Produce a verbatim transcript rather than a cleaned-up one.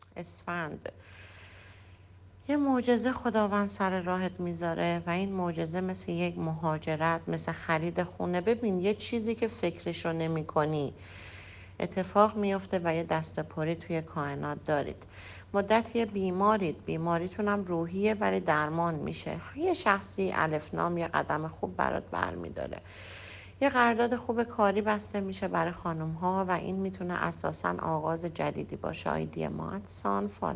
اسفند. یه معجزه خداوند سر راهت میذاره و این معجزه مثل یک مهاجرت، مثل خرید خونه. ببین یه چیزی که فکرش رو نمی کنی اتفاق میفته و یه دست پری توی کائنات دارید. مدتی بیمارید، بیماریتونم روحیه ولی درمان میشه. یه شخصی الفنام یه قدم خوب برات برمیداره. یه قرارداد خوب کاری بسته میشه برای خانم ها و این میتونه اساساً آغاز جدیدی باشه. آیدی ما اتسان فال